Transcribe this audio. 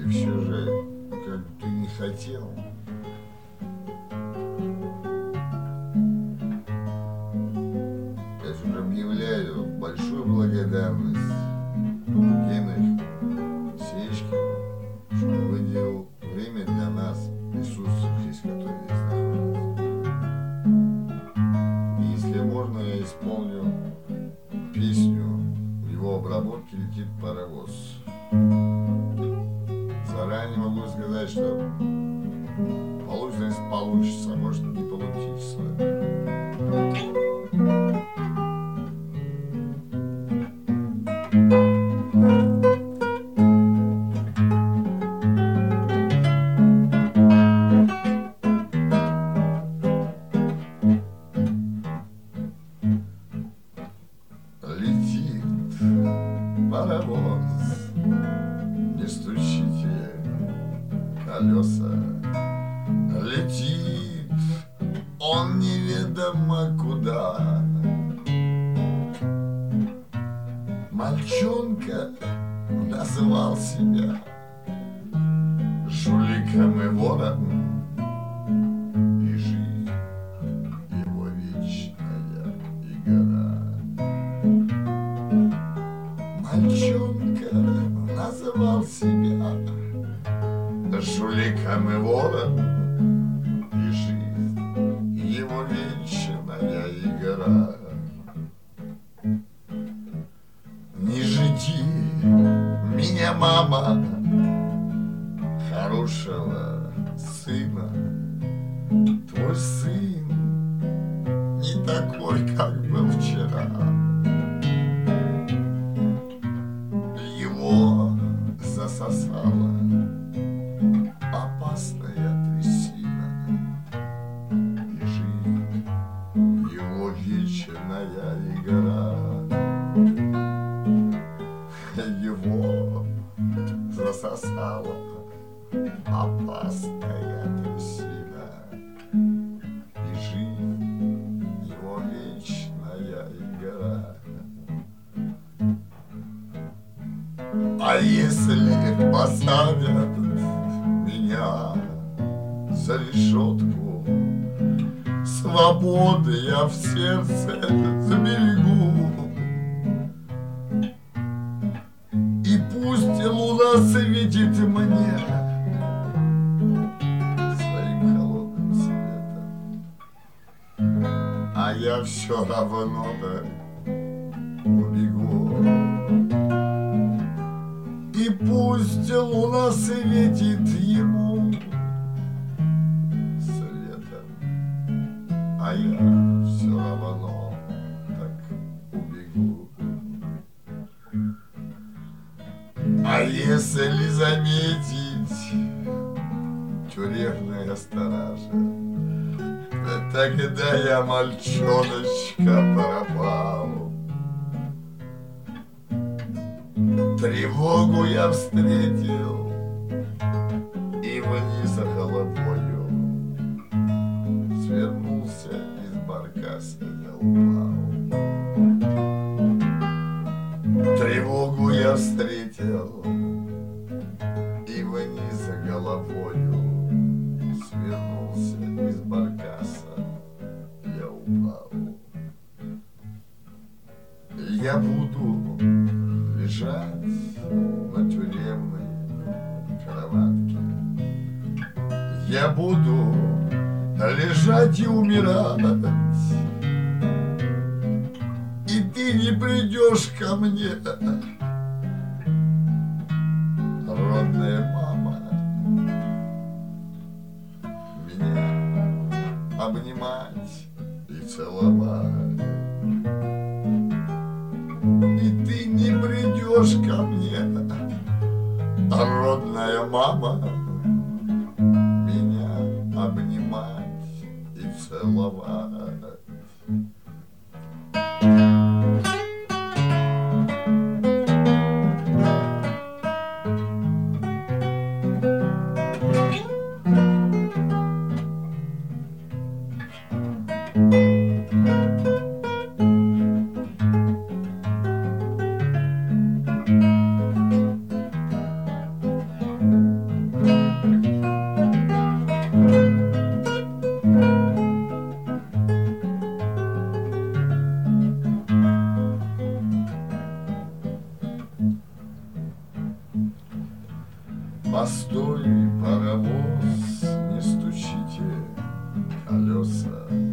И все же, как ты не хотел, я же объявляю большую благодарность Генриху Сечкину, что он выделил время для нас, присутствующих, которые здесь находятся. И если можно, я исполню песню в его обработке «Летит паровоз». Заранее могу сказать, что получится, а может не получится. Летит паровоз, не стучите колеса. Летит он неведомо куда. Мальчонка называл себя жуликом и вором, и жизнь его вечная игра. Мальчонка называл себя жуликом и вором, и жизнь его вечная игра. Не жди меня, мама, хорошего сына. Твой сын не такой, как был вчера. Его засосала опасная трясина, и жизнь его вечная игра. Его засосала опасная трясина, и жизнь его вечная игра. А если посадят меня за решетку, свободы я в сердце заберегу. И пусть луна светит мне своим холодным светом, а я все равно убегу. И пусть луна светит ему светом, а я все равно так убегу. А если заметить тюремная стража, тогда я мальчоночка пропал. Тревогу я встретил и вниз головою свернулся из баркаса, я упал. Тревогу я встретил и вниз головою свернулся из баркаса, я упал. Я буду лежать на тюремной кроватке. Я буду лежать и умирать, и ты не придешь ко мне, родная мама, меня обнимать и целовать. И ты не придешь ко мне, родная мама, меня обнимать и целовать. Постой, паровоз, не стучите колеса.